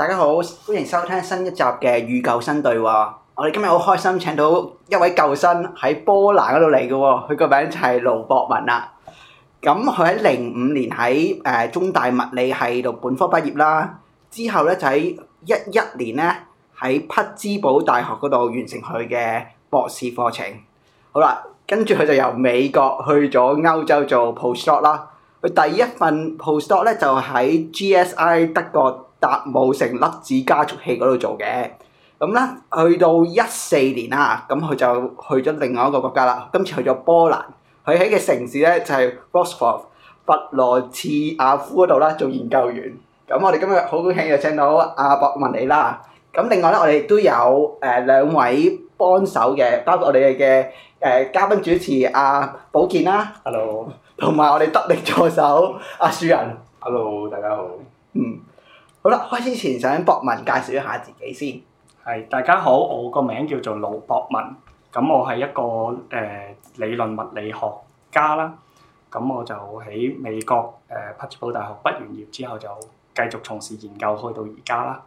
大家好，歡迎收聽新一集嘅與舊生對話。我哋今日好開心請到一位舊生喺波蘭嗰度嚟嘅喎，佢個名就係盧博文啦。咁佢喺05年喺中大物理系度本科畢業啦，之後咧就喺11年咧喺匹茲堡大學嗰度完成佢嘅博士課程。好啦，跟住佢就由美國去咗歐洲做 postdoc 啦。佢第一份 postdoc 咧就喺 GSI 德國達姆城粒子加速器嗰度做嘅。咁咧去到14年啦，咁佢就去咗另外一個國家啦。今次去咗波蘭，佢喺嘅城市咧就係 Wrocław 弗羅茨亞夫嗰度啦，做研究員。咁我哋今日好高興就請到阿博文嚟啦。咁另外咧，我哋都有兩位幫手嘅，包括我哋嘅嘉賓主持阿寶健啦 ，Hello， 同埋我哋得力助手阿樹仁 ，Hello， 大家好。 好啦，開始前想博文介紹一下自己先。 係，大家好，我個名叫做盧博文，咁我係一個理論物理學家啦。咁我就喺美國匹茲堡大學畢完業之後就繼續從事研究，去到而家啦。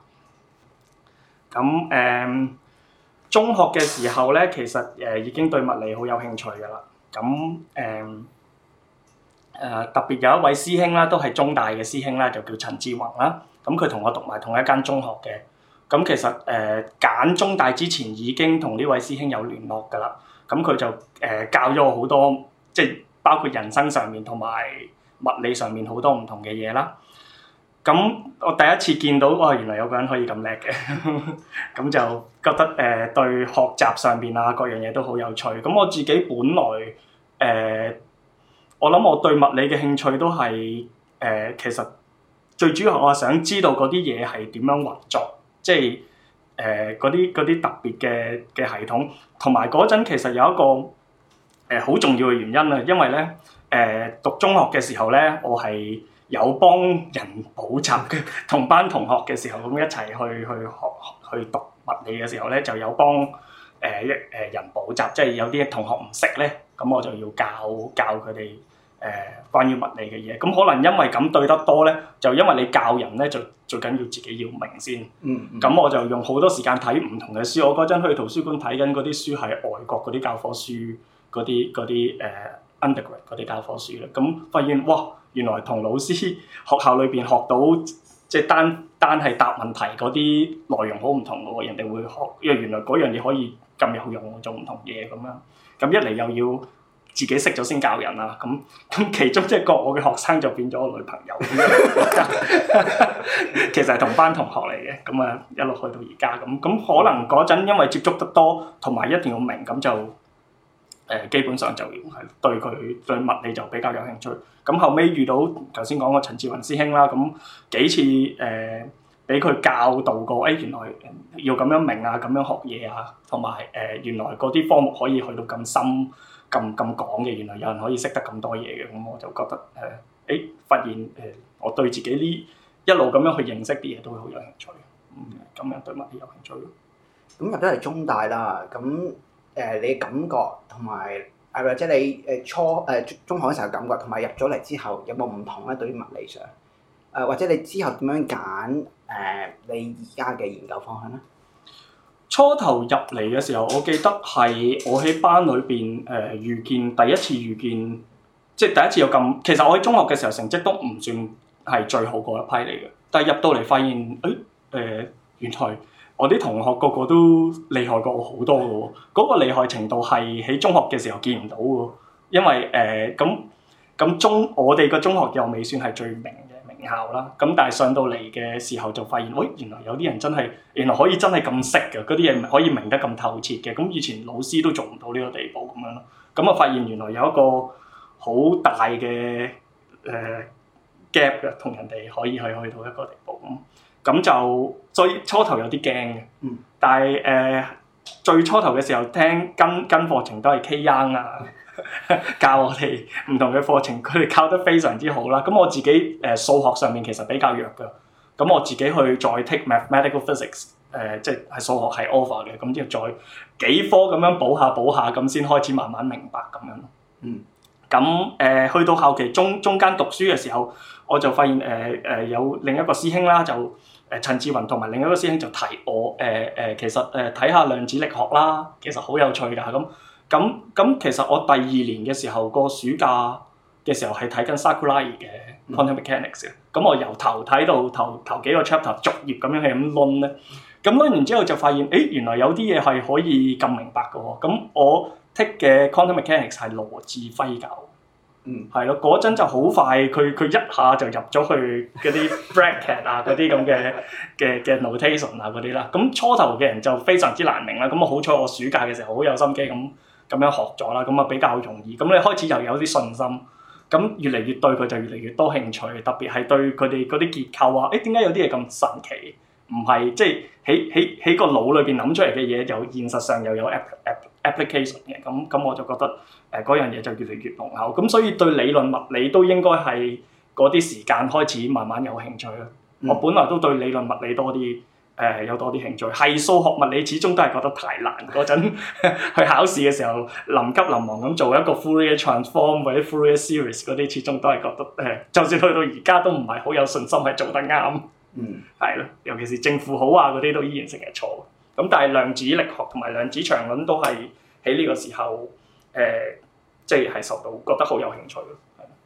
咁中學嘅時候咧，其實已經對物理好有興趣㗎啦。咁特別有一位師兄啦，都係中大嘅師兄啦，就叫陳志宏啦。咁佢同我讀埋同一間中學嘅。咁其實揀中大之前已經同呢位師兄有聯絡㗎啦。咁佢就教咗我好多，即係包括人生上面同埋物理上面好多唔同嘅嘢啦。咁我第一次見到，原來有個人可以咁叻嘅，咁就覺得對學習上邊啊各樣嘢都好有趣。咁我自己本來我諗我對物理嘅興趣都係其實最主要我係想知道嗰啲嘢係點樣運作，即係嗰啲特別嘅系統。同埋嗰陣其實有一個好重要嘅原因啊，因為咧讀中學嘅時候咧，我係有幫人補習嘅，同班同學嘅時候咁一齊去讀物理嘅時候咧，就有幫人補習，即係有啲同學唔識咧，咁我就要教佢哋關於物理嘅嘢。咁可能因為咁對得多咧，就因為你教人咧，就最緊要自己要明先。咁我就用好多時間睇唔同嘅書。我嗰陣去圖書館睇緊嗰啲書係外國嗰啲教科書，嗰啲undergrad 嗰啲教科書啦。咁發現哇！原來同老師學校裏邊學到即係單係答問題嗰啲內容好唔同嘅喎，人哋會學，因為原來嗰樣嘢可以咁有用，做唔同嘢咁樣。咁一嚟又要自己識咗先教人啦。咁其中一個我嘅學生就變咗我女朋友，其實係同班同學嚟嘅。咁啊一路去到而家咁可能嗰陣因為接觸得多，同埋一定要明，咁就基本上就係對物理就比較有興趣。咁後尾遇到頭先講個陳志宏師兄啦，咁幾次俾佢教導過，原來要咁樣明啊，咁樣學嘢啊，同埋原來嗰啲科目可以去到咁深咁廣嘅，原來有人可以識得咁多嘢嘅，咁我就覺得發現我對自己呢一路咁樣去認識啲嘢都會好有興趣，咁樣對物理有興趣。 咁入咗嚟中大啦，咁你嘅感覺同埋或者你中學嘅時候感覺，同埋入咗嚟之後有冇唔同咧？對於物理上，或者你之後點樣揀你而家嘅研究方向咧？ 初頭入嚟嘅時候，我記得係我喺班裏邊第一次遇見，即係第一次有咁。其實我喺中學嘅時候成績都唔算係最好嗰一批嚟嘅，但係入到嚟發現，原來我啲同學個個都厲害過我好多嘅喎。嗰個厲害程度係喺中學嘅時候見唔到嘅，因為我哋個中學又未算係最名嘅名校啦。咁但係上到嚟嘅時候就發現，原來有啲人原來可以真係咁識嘅，嗰啲嘢可以明得咁透徹嘅。咁以前老師都做唔到呢個地步咁樣咯。咁我發現原來有一個好大嘅gap 嘅，同人哋可以去到一個地步咁就所以初頭有啲驚嘅。但係最初頭嘅時候跟課程都係 K-Young 啊，教我哋唔同嘅課程，佢哋教得非常之好啦。咁我自己數學上面其實比較弱㗎，咁我自己去再 take mathematical physics，即係數學係 over 嘅，咁之後再幾科咁樣補下，咁先開始慢慢明白咁樣。咁去到後期中間讀書嘅時候，我就發現有另一個師兄啦，就陳志雲同埋另一個師兄就提我其實睇下量子力學啦，其實好有趣㗎咁其實我第2年嘅時候個暑假嘅時候係睇緊 Sakurai 嘅 Quantum Mechanics 嘅，咁我由頭睇到頭幾個 chapter 逐頁咁樣係咁攆咧，咁攆完之後就發現原來有啲嘢係可以咁明白嘅喎，咁我 take 嘅 Quantum Mechanics 係羅志輝教。係咯，嗰陣就好快，佢一下就入咗去嗰啲 bracket 啊，嗰啲咁嘅 notation 啊嗰啲啦。咁初頭嘅人就非常之難明啦。咁我好彩我暑假嘅時候好有心機咁樣學咗啦，咁啊比較容易。咁你開始又有啲信心，咁越嚟越對佢就越嚟越多興趣，特別係對佢哋嗰啲結構啊，點解有啲嘢咁神奇？唔係即係喺個腦裏邊諗出嚟嘅嘢，又現實上又有 application 嘅，咁我就覺得嗰樣嘢就越嚟越濃厚，咁所以對理論物理都應該係嗰啲時間開始慢慢有興趣咯。我本來都對理論物理多啲有多啲興趣，係數學物理始終都係覺得太難。嗰陣去考試嘅時候，臨急臨忙咁做一個 Fourier transform 或者 Fourier series 嗰啲，始終都係覺得就算去到而家都唔係好有信心係做得啱。係咯，尤其是正負號啊嗰啲都依然成日錯。咁但係量子力學同埋量子場論都係喺呢個時候即係受到覺得好有興趣咯。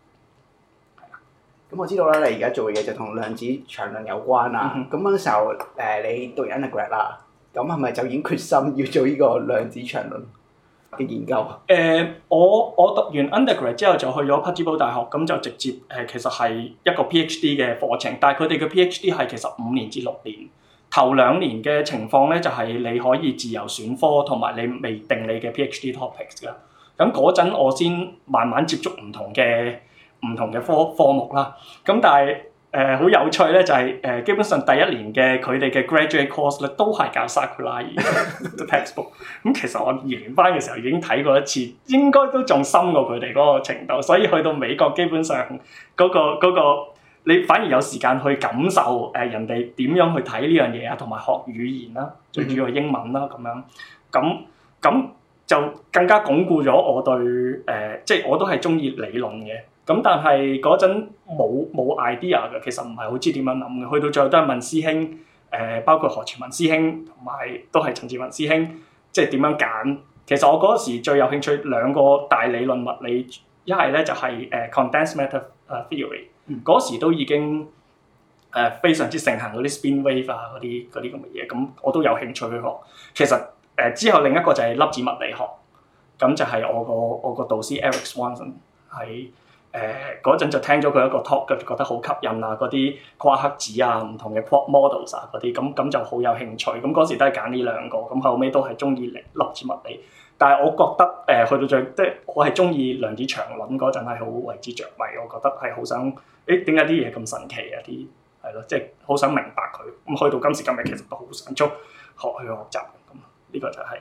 咁我知道啦，你而家做嘅嘢就同量子場論有關啦。咁嗰陣時候你讀 undergrad 啦，咁係咪就已經決心要做呢個量子場論嘅研究？ 我讀完 undergrad 之後就去咗匹茲堡大學，咁就直接其實係一個 PhD 嘅課程，但係佢哋嘅 PhD 係其實5年至6年，頭2年嘅情況咧就係你可以自由選科，同埋你未定你嘅 PhD topics 㗎。咁嗰陣我先慢慢接觸唔同嘅科目啦。咁但係好有趣咧，就係基本上第1年嘅佢哋嘅 graduate course 咧都係教 Sakurai 嘅 textbook。咁其實我2年班嘅時候已經睇過一次，應該都仲深過佢哋嗰個程度。所以去到美國基本上嗰個你反而有時間去感受人哋點樣去睇呢樣嘢啊，同埋學語言啦，最主要係英文啦咁樣。咁就更加鞏固咗我對即係我都係中意理論嘅。咁但係嗰陣冇 idea 嘅，其實唔係好知點樣諗嘅。去到最後都係問師兄，包括何傳文師兄同埋都係陳志雲師兄，即係點樣揀？其實我嗰時最有興趣2個大理論物理，一係咧就係condensed matter theory，嗰時都已經非常之盛行嗰啲 spin wave 啊嗰啲咁嘅嘢，咁我都有興趣去學。其實之後另一個就係粒子物理學，咁就係我個導師 Eric Swanson 喺嗰陣就聽咗佢一個 talk，覺得好吸引啊！嗰啲夸克子啊、唔同嘅 quark models 啊嗰啲，咁就好有興趣。咁嗰時都係揀呢2個，咁後尾都係中意粒子物理。但係我覺得去到即係我係中意量子場論嗰陣係好為之着迷，我覺得係好想點解啲嘢咁神奇啊？啲係咯，即係好想明白佢。咁去到今時今日，其實都好想去學習。咁呢個就係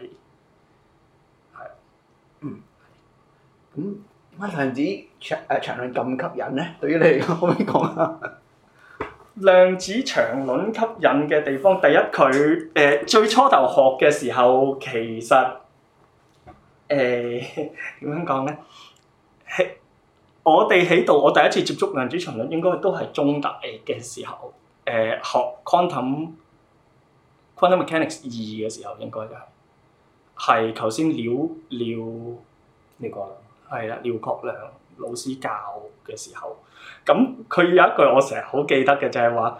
咁。點解量子場論咁吸引咧？對於你嚟講，可唔可以講下？ 量子場論吸引嘅地方，第一佢最初頭學嘅時候，其實點樣講咧？我哋喺度，我第一次接觸量子場論應該都係中大嘅時候，學 quantum mechanics 2嘅時候，應該就係頭先過啦。係啦，廖國良老師教嘅時候，咁佢有一句我成日好記得嘅就係話，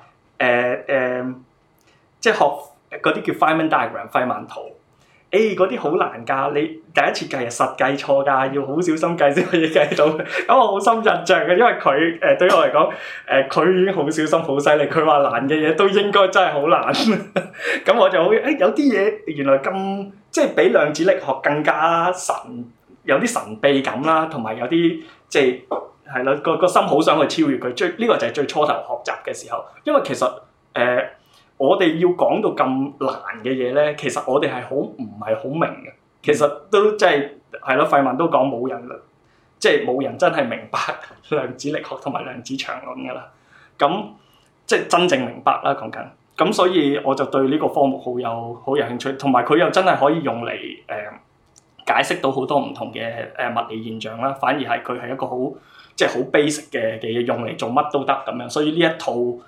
即係學嗰啲叫 Feynman diagram 費曼圖，嗰啲好難㗎，你第一次計係實計錯㗎，要好小心計先可以計到。咁我好深印象嘅，因為佢對於我嚟講，佢已經好小心好犀利，佢話難嘅嘢都應該真係好難。咁我就好有啲嘢原來咁即係比量子力學更加有啲神秘感啦，同埋有啲即係咯個心好想去超越佢。呢個就係最初頭學習嘅時候，因為其實我哋要講到咁難嘅嘢咧，其實我哋係唔係好明嘅。其實都即係咯，費曼都講冇人真係明白量子力學同埋量子場論㗎啦。咁即係真正明白啦，講緊。咁所以我就對呢個科目好有興趣，同埋佢又真係可以用嚟解釋到好多唔同嘅物理現象啦，反而係佢係一個好 basic 嘅嘢，用嚟做乜都得咁樣，所以呢一套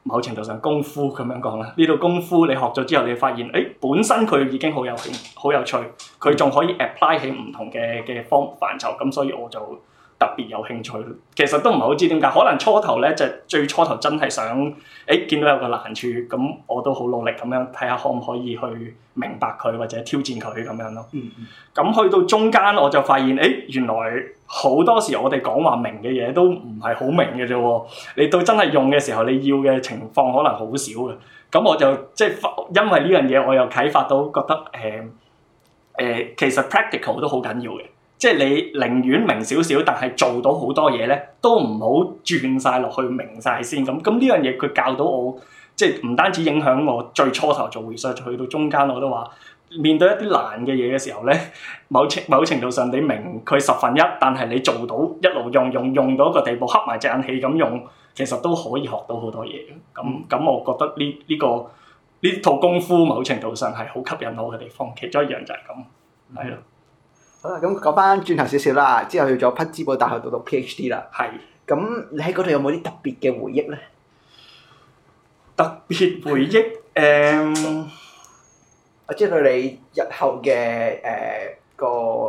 某程度上功夫咁樣講啦。呢度功夫你學咗之後，你發現本身佢已經好有趣，佢仲可以 apply 喺唔同嘅範疇，咁所以我就特別有興趣。其實都唔係好知點解，可能初頭咧就最初頭真係想見到有個難處，咁我都好努力咁樣睇下可唔可以去明白佢或者挑戰佢咁樣咯。咁去到中間我就發現原來好多時我哋講話明嘅嘢都唔係好明嘅啫喎。你到真係用嘅時候，你要嘅情況可能好少嘅。咁我就即係因為呢樣嘢，我又啟發到覺得其實 practical 都好緊要嘅。即係你寧願明少少，但係做到好多嘢咧，都唔好轉晒落去明晒先咁。咁呢樣嘢佢教到我，即係唔單止影響我最初頭做 research， 去到中間我都話，面對一啲難嘅嘢嘅時候咧，某程度上你明佢1/10，但係你做到一路用到一個地步，黑埋隻眼氣咁用，其實都可以學到好多嘢。咁我覺得呢套功夫某程度上係好吸引我嘅地方，其中一樣就係咁，係咯。 好啦，咁講翻轉頭少少啦，之後去咗匹茲堡大學讀 PhD 啦。 係。 咁你喺嗰度有冇啲特別嘅回憶咧？ 特別回憶我知道你日後嘅個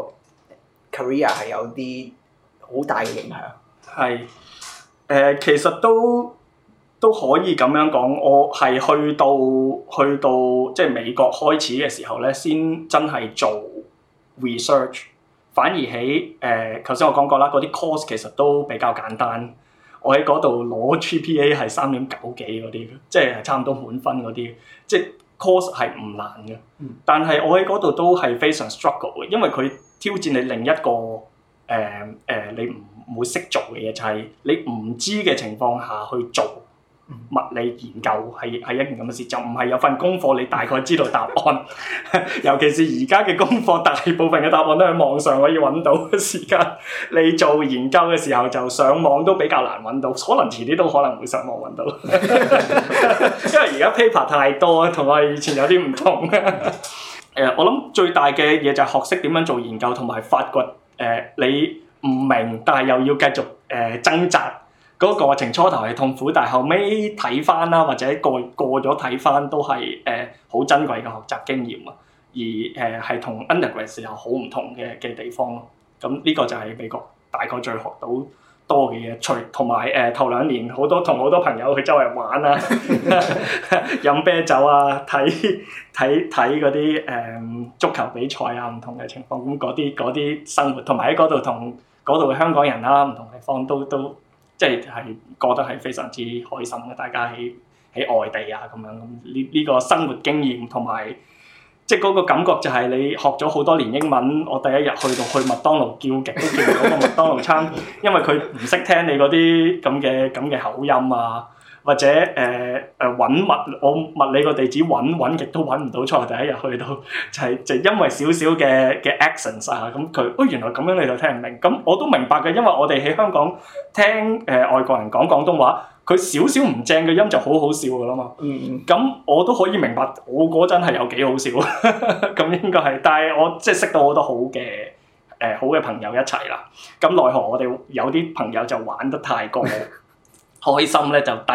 career 係有啲好大嘅影響。 係其實都可以咁樣講，我係去到即係美國開始嘅時候咧，先真係做 research。反而喺頭先我講過啦，嗰啲 course 其實都比較簡單。我喺嗰度攞 GPA 係3.9幾嗰啲，即係差唔多滿分嗰啲，即係 course 係唔難嘅。但係我喺嗰度都係非常 struggle 嘅，因為佢挑戰你另一個你唔會識做嘅嘢，就係你唔知嘅情況下去做物理研究係一件咁嘅事，就唔係有份功課你大概知道答案。尤其是而家嘅功課，大部分嘅答案都喺網上可以揾到嘅時間，你做研究嘅時候就上網都比較難揾到，可能遲啲都可能會上網揾到。因為而家 paper 太多，同我以前有啲唔同。我諗最大嘅嘢就係學識點樣做研究，同埋發掘你唔明但係又要繼續掙扎。嗰個過程初頭係痛苦，但係後尾睇翻啦，或者過咗睇翻都係好珍貴嘅學習經驗啊！而係同 undergrad 時候好唔同嘅地方咯。咁呢個就係美國大概最學到多嘅嘢，同埋頭2年同好多朋友去周圍玩啊，飲啤酒啊，睇嗰啲足球比賽啊，唔同嘅情況。咁嗰啲生活，同埋喺嗰度同嗰度嘅香港人啦，唔同地方都即係過得係非常之開心嘅，大家喺外地啊咁樣，咁呢個生活經驗同埋即係嗰個感覺就係你學咗好多年英文，我第一日去麥當勞叫極都叫唔到個麥當勞餐，因為佢唔識聽你嗰啲咁嘅口音啊，或者我物理個地址揾極都揾唔到出嚟，第一日去到就因為少少嘅 accents 啊，咁佢原來咁樣你就聽唔明，咁我都明白嘅，因為我哋喺香港聽外國人講廣東話，佢少少唔正嘅音就好好笑㗎啦嘛。咁我都可以明白，我嗰陣係有幾好笑，咁應該係，但係我即係識到好多好嘅朋友一齊啦。咁奈何我哋有啲朋友就玩得太過開心咧，就第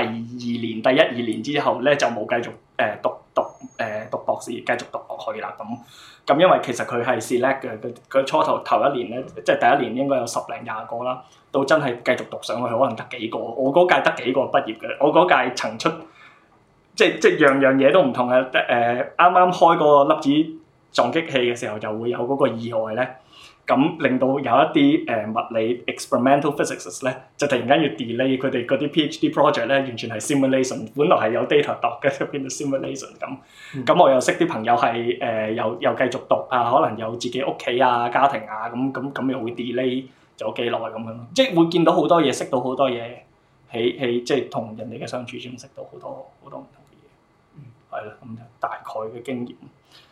1、2年之後咧就冇繼續讀博士，繼續讀落去啦。咁因為其實佢係 select 嘅，佢初頭1年咧，即係第1年應該有10零20個啦，到真係繼續讀上去，可能得幾個。我嗰屆得幾個畢業嘅，我嗰屆層出即樣嘢都唔同嘅。啱啱開個粒子撞擊器嘅時候，就會有嗰個意外咧。咁令到有一啲物理 experimental physicists 咧，就突然間要 delay 佢哋嗰啲 PhD project 咧，完全係 simulation， 本來係有 data 讀嘅，就變到 simulation 咁。咁我又識啲朋友係又繼續讀啊，可能有自己屋企啊、家庭啊，咁又會 delay 咗幾耐咁樣咯。即係會見到好多嘢，識到好多嘢，喺即係同人哋嘅相處中識到好多唔同嘅嘢。係啦，咁就大概嘅經驗。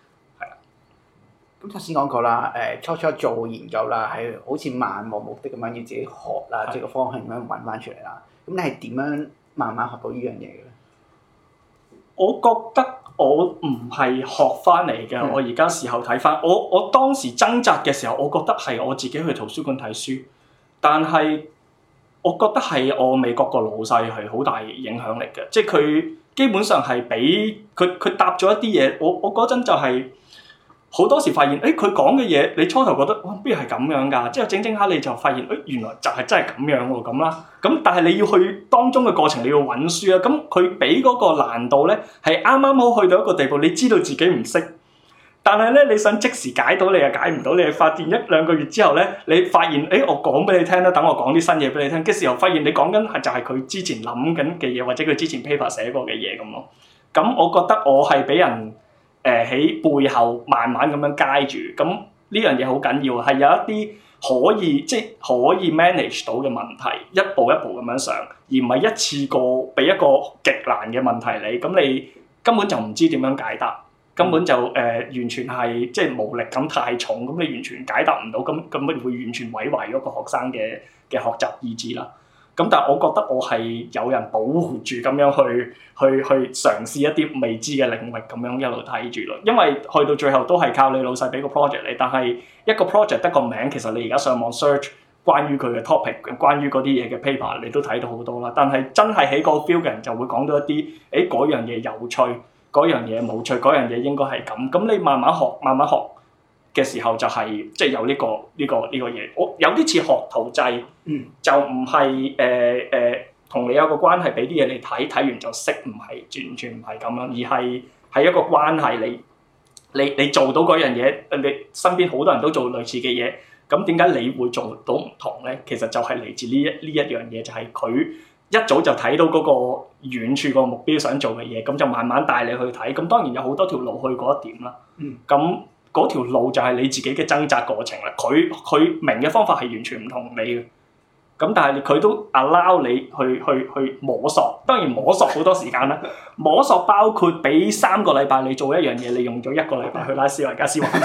咁頭先講過啦，初做研究啦，係好似漫無目的咁樣要自己學啦，即係個方向咁樣揾翻出嚟啦。咁你係點樣慢慢學到呢樣嘢嘅咧？ 我覺得我唔係學翻嚟嘅，我而家事後睇翻，我當時掙扎嘅時候，我覺得係我自己去圖書館睇書，但係我覺得係我美國個老細係好大影響力嘅，即係佢基本上係俾佢答咗一啲嘢，我嗰陣就係好多時發現，佢講嘅嘢你初頭覺得哇邊係咁樣㗎，之後整下你就發現，原來就係真係咁樣喎咁啦。咁但係你要去當中嘅過程，你要揾書啊。咁佢俾嗰個難度咧係啱啱好去到一個地步，你知道自己唔識。但係咧，你想即時解到你又解唔到，你係發現1-2個月之後咧，你發現我講俾你聽啦，等我講啲新嘢俾你聽嘅時候，發現你講緊係就係佢之前諗緊嘅嘢，或者佢之前 paper 寫過嘅嘢咁咯。咁我覺得我係俾人喺背後慢慢咁樣街住，咁呢樣嘢好緊要，係有一啲可以 manage 到嘅問題，一步一步咁樣上，而唔係一次過俾一個極難嘅問題你，咁你根本就唔知點樣解答。根本就完全係即係無力感太重，咁你完全解答唔到，咁咪會完全毀壞嗰個學生嘅學習意志啦。咁但係我覺得我係有人保護住咁樣去嘗試一啲未知嘅領域，咁樣一路睇住咯。因為去到最後都係靠你老細俾個 project 你，但係一個 project 得個名，其實你而家上網 search 關於佢嘅 topic， 關於嗰啲嘢嘅 paper， 你都睇到好多啦。但係真係喺個 field 嘅人就會講到一啲，嗰樣嘢有趣。嗰樣嘢冇趣，嗰樣嘢應該係咁。咁你慢慢學嘅時候就係即係有呢個嘢。我有啲似學徒制，就唔係同你有個關係，俾啲嘢你睇完就識，唔係完全唔係咁樣，而係一個關係。你做到嗰樣嘢，你身邊好多人都做類似嘅嘢，咁點解你會做到唔同咧？其實就係嚟自呢一樣嘢，就係佢一早就睇到嗰個遠處個目標想做嘅嘢，咁就慢慢帶你去睇。咁當然有好多條路去嗰一點啦。咁嗰條路就係你自己嘅掙扎過程啦。佢明嘅方法係完全唔同你嘅。咁但係佢都 allow 你去摸索。當然摸索好多時間啦。摸索包括俾3個禮拜你做一樣嘢，你用咗1個禮拜去拉斯維加斯玩。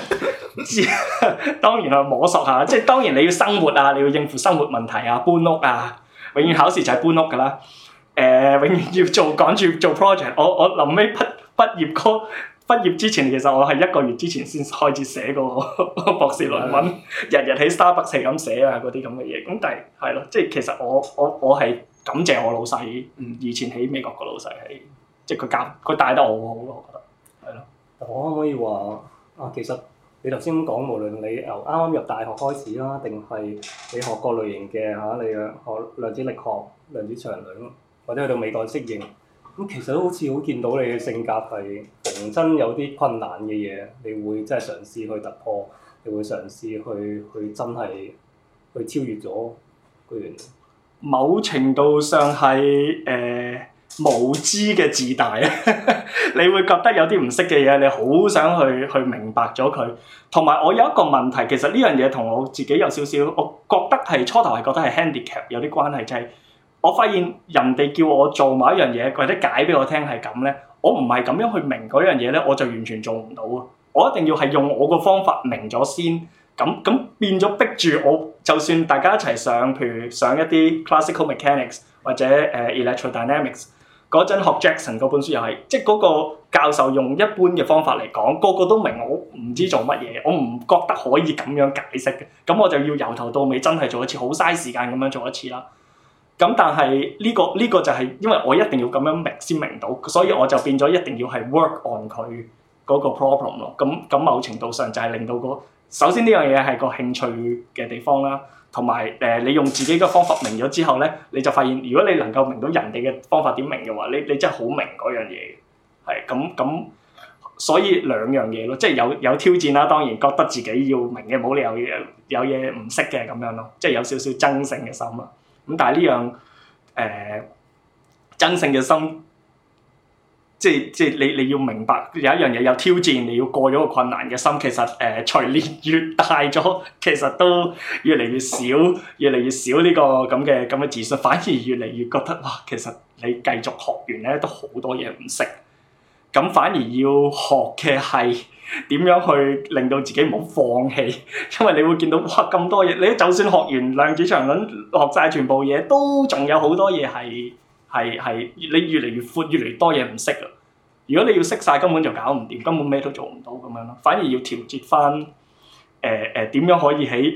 當然係摸索下，即係當然你要生活啊，你要應付生活問題啊，搬屋啊。永遠考試就係搬屋㗎啦，永遠要趕住做 project。我臨尾畢業之前，其實我係1個月之前先開始寫個博士論文，日喺 Starbucks 係咁寫啊嗰啲咁嘅嘢。咁但係咯，即係其實我係感謝我老細，以前喺美國個老細係，即係佢帶得我好好咯，我覺得係咯。 我可唔可以話其實你頭先講，無論你由啱啱入大學開始啦，定係你學各類型嘅你學量子力學、量子場量，或者去到美國適應，咁其實都好似好見到你嘅性格係逢真有啲困難嘅嘢，你會真係嘗試去突破，你會嘗試去真係去超越咗嗰樣嘢。 某程度上係無知嘅自大啊！你會覺得有啲唔識嘅嘢，你好想去明白咗佢。同埋我有一個問題，其實呢樣嘢同我自己有少少，我覺得係初頭係覺得係 handicap 有啲關係，就係我發現人哋叫我做某一樣嘢，或者解俾我聽係咁咧，我唔係咁樣去明嗰樣嘢咧，我就完全做唔到啊！我一定要係用我個方法明咗先，咁變咗逼住我，就算大家一齊上，譬如上一啲 classical mechanics 或者electrodynamics。嗰陣學 Jackson 嗰本書又係，即係嗰個教授用一般嘅方法嚟講，個個都明，我唔知做乜嘢，我唔覺得可以咁樣解釋嘅，咁我就要由頭到尾真係做一次，好嘥時間咁樣做一次啦。咁但係呢個就係因為我一定要咁樣明先明到，所以我就變咗一定要係 work on 佢嗰個 problem 咯。咁某程度上就係令到首先呢樣嘢係個興趣嘅地方啦。同埋你用自己嘅方法明咗之後咧，你就發現如果你能夠明到人哋嘅方法點明嘅話，你真係好明嗰樣嘢，係咁，所以兩樣嘢咯，即係有挑戰啦。當然覺得自己要明嘅，冇理由有嘢唔識嘅咁樣咯，即係有少少爭勝嘅心啦。咁但係呢樣爭勝嘅心。即係你要明白有一樣嘢有挑戰，你要過咗個困難嘅心，其實隨年越大咗，其實都越嚟越少呢個咁嘅自信，反而越嚟越覺得哇，其實你繼續學完咧都好多嘢唔識，咁反而要學嘅係點樣去令到自己唔好放棄，因為你會見到哇咁多嘢，你就算學完量子場論學晒全部嘢，都仲有好多嘢係你越嚟越闊，越嚟越多嘢唔識啊！如果你要識晒，根本就搞唔掂，根本咩都做唔到咁樣咯。反而要調節翻點樣可以喺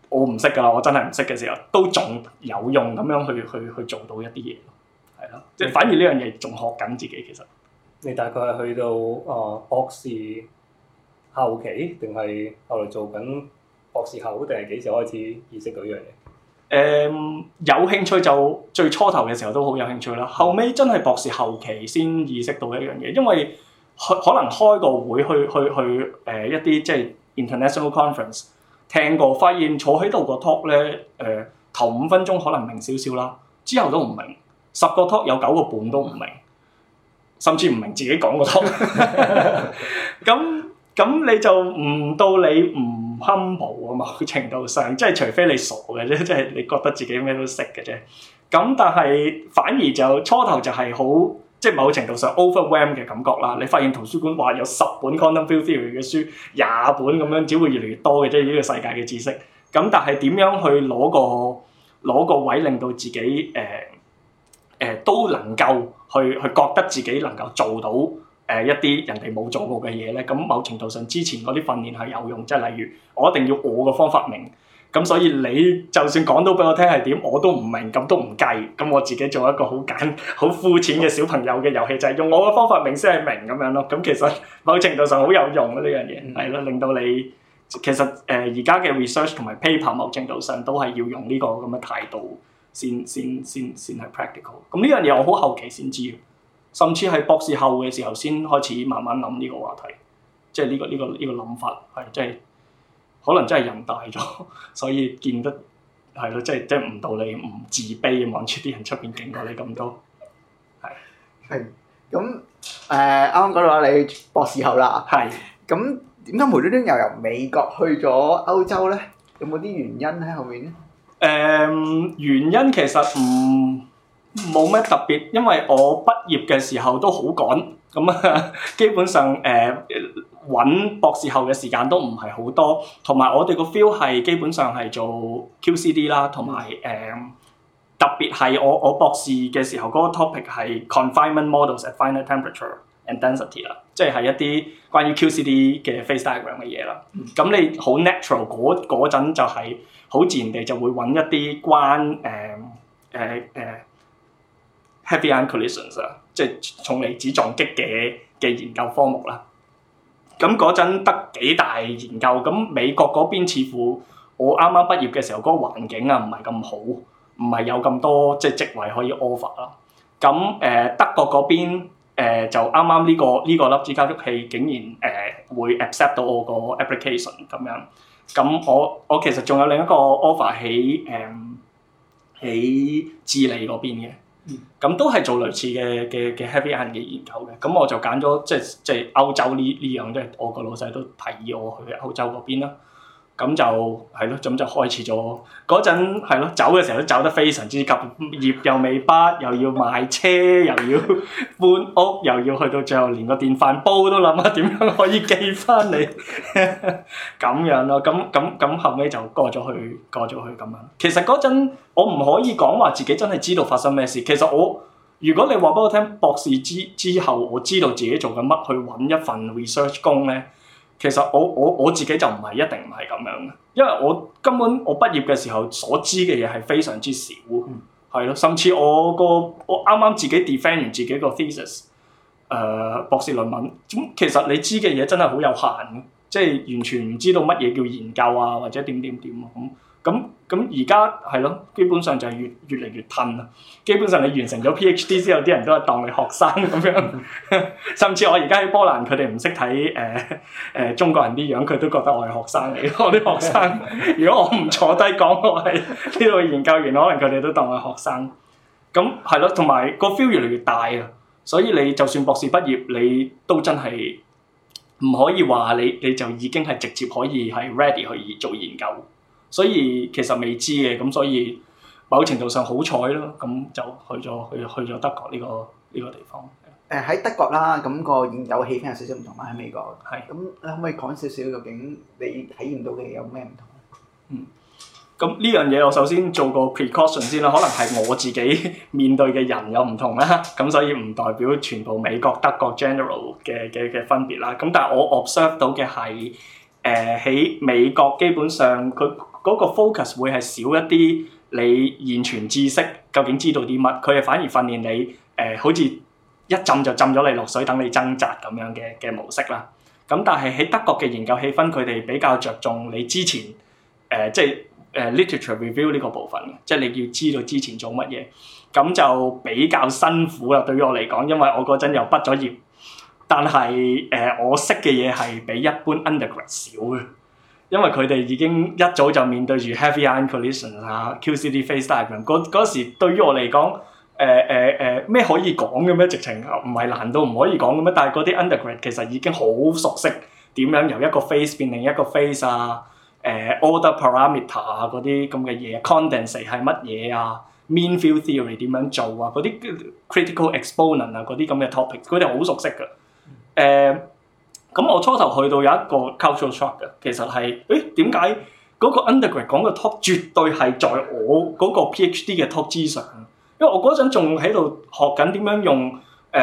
我唔識㗎啦，我真係唔識嘅時候，都仲有用咁樣去做到一啲嘢，係咯，即係反而呢樣嘢仲學緊自己其實。 你大概係去到博士後期，定係後來做緊博士後，定係幾時開始意識到呢樣嘢？ 有興趣就最初頭嘅時候都好有興趣啦，後尾真係博士後期先意識到一樣嘢，因為可能開個會去一啲即係 international conference 聽過，發現坐喺度個 talk 咧頭5分鐘可能明少少啦，之後都唔明，10個 talk 有9個半都唔明，甚至唔明自己講個 talk。咁你就唔到你唔 humble 啊嘛，某程度上即係除非你傻嘅啫，即係你覺得自己咩都識嘅啫。咁但係反而就初頭就係好即係某程度上 overwhelm 嘅感覺啦。你發現圖書館話有10本 quantum field theory 嘅書，20本咁樣，只會越嚟越多嘅啫。呢個世界嘅知識。咁但係點樣去攞個位令到自己都能夠去覺得自己能夠做到一啲人哋冇做過嘅嘢咧？咁某程度上之前嗰啲訓練係有用，即係例如我一定要我個方法明。咁所以你就算講到俾我聽係點，我都唔明，咁都唔計。咁我自己做一個好膚淺嘅小朋友嘅遊戲，就係用我嘅方法明先係明咁樣咯。咁其實某程度上好有用啊，呢樣嘢，係咯，令到你其實而家嘅 research 同埋 paper 某程度上都係要用呢個咁嘅態度先係 practical。咁呢樣嘢我好後期先知，甚至係博士後嘅時候先開始慢慢諗呢個話題，即係呢個諗法係即係。可能真係人大咗，所以見得係咯，即係唔到你唔自卑，望住啲人出邊勁過你咁多，係。 係。咁啱啱講到話你博士後啦， 係。咁點解無端端又由美國去咗歐洲咧？有冇啲原因喺後面咧？ 原因其實冇咩特別，因為我畢業嘅時候都好趕，咁啊基本上揾博士後嘅時間都唔係好多，同埋我哋個 feel 係基本上係做 QCD 啦，同埋特別係我博士嘅時候嗰個 topic 係 confinement models at finite temperature and density 啦，即係一啲關於 QCD 嘅 phase diagram 嘅嘢啦。咁你好 natural 嗰陣就係好自然地就會揾一啲關heavy ion collisions 啊，即係重離子撞擊嘅研究科目啦。咁嗰陣得幾大研究，咁美國嗰邊似乎我啱啱畢業嘅時候，嗰個環境啊唔係咁好，唔係有咁多即係職位可以 offer 啦。咁德國嗰邊就啱啱呢個粒子加速器竟然會 accept 到我個 application 咁樣。咁我其實仲有另一個 offer 喺智利嗰邊嘅。咁都係做類似嘅 heavy ion 嘅研究嘅，咁我就揀咗即係歐洲呢樣，即係我個老細都提議我去歐洲嗰邊啦。咁就係咯，咁就開始咗嗰陣係咯，走嘅時候都走得非常之急，業又未畢，又要買車，又要搬屋，又要去到最後連個電飯煲都諗下點樣可以寄翻嚟咁樣咯。咁後尾就過咗去咁樣。其實嗰陣我唔可以講話自己真係知道發生咩事。其實如果你話俾我聽，博士之後我知道自己做緊乜，去揾一份 research 工咧。其實我自己就唔係咁樣嘅，因為我根本我畢業嘅時候所知嘅嘢係非常之少，係咯，甚至我啱啱自己 defend 完自己個 thesis，博士論文，咁其實你知嘅嘢真係好有限，即係完全唔知道乜嘢叫研究啊，或者點咁而家係咯，基本上就係越嚟越褪啦。基本上你完成咗 PhD 之後，啲人都係當你學生咁樣。甚至我而家喺波蘭，佢哋唔識睇中國人啲樣，佢都覺得我係學生嚟。我啲學生，如果我唔坐低講我係呢度嘅研究員，可能佢哋都當我係學生。咁係咯，同埋個 feel 越嚟越大啊！所以你就算博士畢業，你都真係唔可以話你就已經係直接可以係 ready 去做研究。所以其實未知嘅，咁所以某程度上好彩咯，咁就去咗德國呢個地方。 喺德國啦，咁個研究氣氛有少少唔同啦，喺美國。 係。咁你可唔可以講少少究竟你體驗到嘅有咩唔同？ 咁呢樣嘢我首先做個 precaution 先啦，可能係我自己面對嘅人有唔同啦，咁所以唔代表全部美國、德國 general 嘅分別啦。咁但係我 observe 到嘅係喺美國基本上佢嗰個 focus 會係少一啲你現存知識究竟知道啲乜，佢係反而訓練你好似一浸就浸咗你落水，等你掙扎咁樣嘅模式啦。咁但係喺德國嘅研究氣氛，佢哋比較着重你之前即係literature review 呢個部分嘅，即係你要知道之前做乜嘢，咁就比較辛苦啦。對於我嚟講，因為我嗰陣又畢咗業，但係我識嘅嘢係比一般 undergrad 少嘅。因為佢哋已經一早就面對住 heavy ion collision 啊、QCD phase diagram，嗰時對於我嚟講，咩可以講嘅咩？直情唔係難到唔可以講嘅咩？但係嗰啲 undergrad 其實已經好熟悉點樣由一個 phase 變另一個 phase 啊、order parameter 啊嗰啲咁嘅嘢 ，condensate 係乜嘢啊 ，mean field theory 點樣做啊，嗰啲 critical exponent 啊嗰啲咁嘅 topic， 佢哋好熟悉㗎。咁我初頭去到有一個 cultural shock 嘅，其實係點解嗰個 undergrad 講嘅 talk 絕對係在我嗰個 PhD 嘅 talk 之上？因為我嗰陣仲喺度學緊點樣用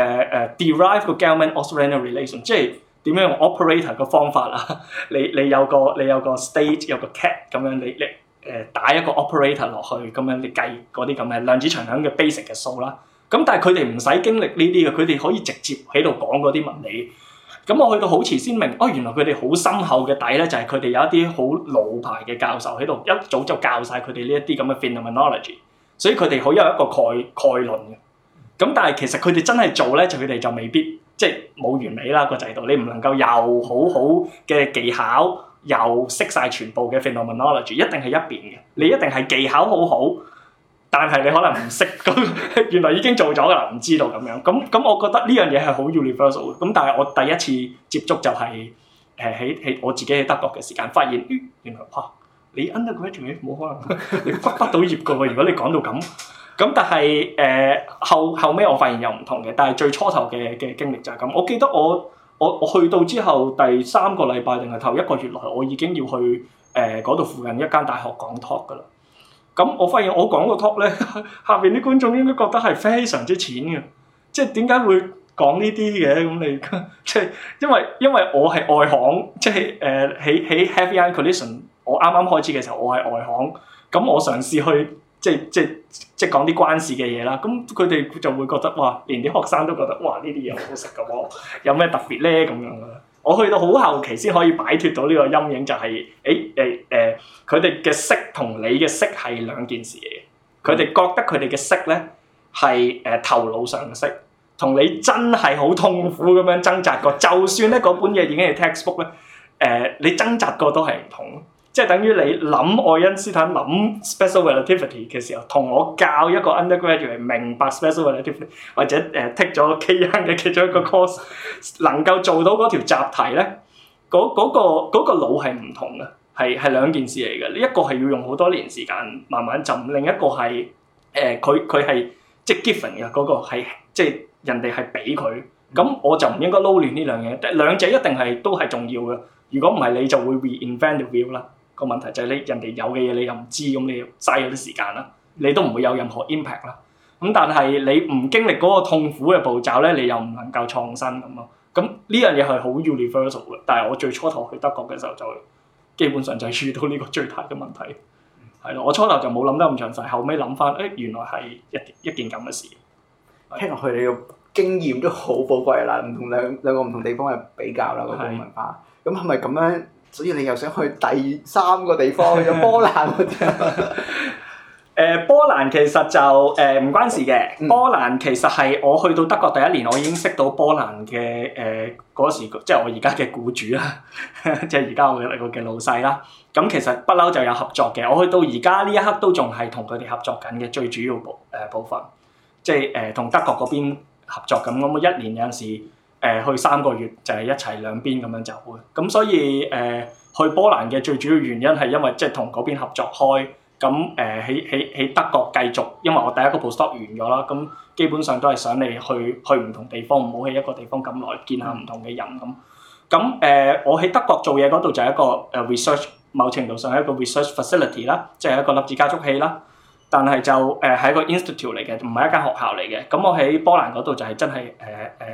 derive 個 Gell-Mann-Ostrander relation， 即係點樣用 operator 嘅方法啦。你有個 state 有個 cat 咁樣，你打一個 operator 落去，咁樣你計嗰啲咁嘅量子場響嘅 basic 嘅數啦。咁但係佢哋唔使經歷呢啲嘅，佢哋可以直接喺度講嗰啲物理。咁我去到好遲先明，原來佢哋好深厚嘅底咧，就係佢哋有一啲好老牌嘅教授喺度，一早就教晒佢哋呢一啲咁嘅 phenomenology， 所以佢哋好有一個概論嘅。咁但係其實佢哋真係做咧，佢哋就未必即係冇完美啦個制度，你唔能夠又好好嘅技巧，又識晒全部嘅 phenomenology， 一定係一邊嘅。你一定係技巧好好，但係你可能唔識，咁原來已經做咗㗎啦，唔知道咁樣。咁我覺得呢樣嘢係好 universal 嘅。咁但係我第一次接觸就係喺我自己喺德國嘅時間，發現原來你 undergraduate 冇可能，你畢到業㗎喎。如果你講到咁，但係後尾我發現又唔同嘅。但係最初頭嘅經歷就係咁。我記得我去到之後第3個禮拜定係頭1個月內，我已經要去嗰度附近一間大學講 talk 㗎啦。咁我發現我講個 talk 咧，下邊啲觀眾應該覺得係非常之淺嘅，即係點解會講呢啲嘅？咁你即係因為我係外行，即係喺 heavy ion collision， 我啱啱開始嘅時候我係外行，咁我嘗試去即係講啲關事嘅嘢啦，咁佢哋就會覺得哇，連啲學生都覺得哇呢啲嘢好好食㗎喎，有咩特別咧咁樣啊？我去到好後期先可以擺脫到呢個陰影，就係佢哋嘅識同你嘅識係兩件事嚟嘅。佢哋覺得佢哋嘅識咧係頭腦上嘅識，同你真係好痛苦咁樣掙扎過，就算咧嗰本嘢已經係 textbook 咧，你掙扎過都係唔同。即係等於你諗愛因斯坦諗 special relativity 嘅時候，同我教一個 undergraduate 明白 special relativity 或者take 咗 K 嘅其中一個 course， 能夠做到嗰條習題咧，嗰個腦係唔同嘅，係兩件事嚟嘅。一個係要用好多年時間慢慢浸，另一個係佢係即係 given 嘅嗰個係即係人哋係俾佢，咁我就唔應該撈亂呢兩嘢，兩者一定係都係重要嘅。如果唔係你就會 reinvent the wheel 啦。個問題就係你人哋有嘅嘢你又唔知，咁你嘥咗啲時間啦，你都唔會有任何 impact 啦。咁但係你唔經歷嗰個痛苦嘅步驟咧，你又唔能夠創新咁咯。咁呢樣嘢係好 universal 嘅，但係我最初頭去德國嘅時候就基本上就係遇到呢個最大嘅問題，係咯。我初頭就冇諗得咁詳細，後尾諗翻，原來係一件咁嘅事。 聽落去你嘅經驗都好寶貴啦，唔同兩個唔同地方嘅比較啦，嗰個文化。咁係咪咁樣？所以你又想去第3個地方，去咗波蘭嗰啲？ 波蘭其實就唔關事嘅。波蘭其實係我去到德國第1年，我已經識到波蘭嘅嗰時，即係我而家嘅僱主啦，即係而家我嘅老細啦。咁其實不嬲就有合作嘅。我去到而家呢一刻都仲係同佢哋合作緊嘅最主要部分，即係同德國嗰邊合作咁。咁我1年有陣時。去3個月就係一齊兩邊咁樣走嘅，咁所以去波蘭嘅最主要原因係因為即係同嗰邊合作開，咁喺德國繼續，因為我第一個 postdoc 完咗啦，咁基本上都係想你去唔同地方，唔好喺一個地方咁耐，見下唔同嘅人咁。咁我喺德國做嘢嗰度就係一個research， 某程度上係一個 research facility 啦，即係一個粒子加速器啦。但係就係一個 institute 嚟嘅，唔係一間學校嚟嘅。咁我喺波蘭嗰度就係真係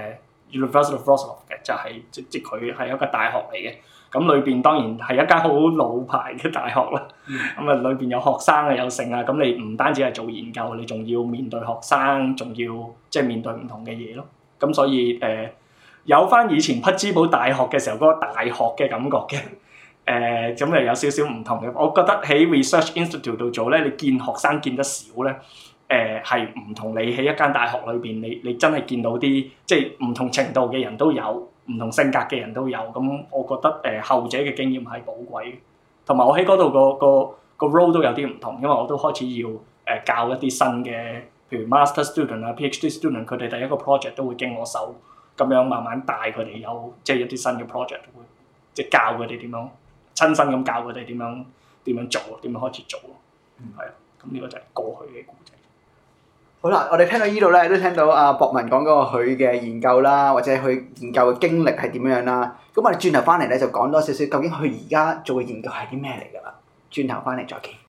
University of Wrocław 嘅，就係即佢係一個大學嚟嘅。咁裏邊當然係一間好老牌嘅大學啦。咁啊裏邊有學生啊有剩啊，咁你唔單止係做研究，你仲要面對學生，仲要即係面對唔同嘅嘢咯。咁所以有翻以前匹茲堡大學嘅時候嗰個大學嘅感覺嘅。咁又有少少唔同嘅。我覺得喺 Research Institute 度做咧，你見學生見得少咧。係唔同你喺一間大學裏邊，你真係見到啲即係唔同程度嘅人都有，唔同性格嘅人都有。咁我覺得後者嘅經驗係寶貴嘅，同埋我喺嗰度個 role 都有啲唔同，因為我都開始要教一啲新嘅，譬如 master student 啊、PhD student， 佢哋第一個 project 都會經我手，咁樣慢慢帶佢哋有即係一啲新嘅 project， 會即係教佢哋點樣親身咁教佢哋點樣做，點樣開始做咯。係啊，咁呢個就係過去嘅故仔。 好啦，我哋聽到呢度咧，都聽到阿博文講嗰個佢嘅研究啦，或者佢研究嘅經歷係點樣啦。咁我哋轉頭翻嚟咧，就講多少少究竟佢而家做嘅研究係啲咩嚟㗎啦。轉頭翻嚟再見。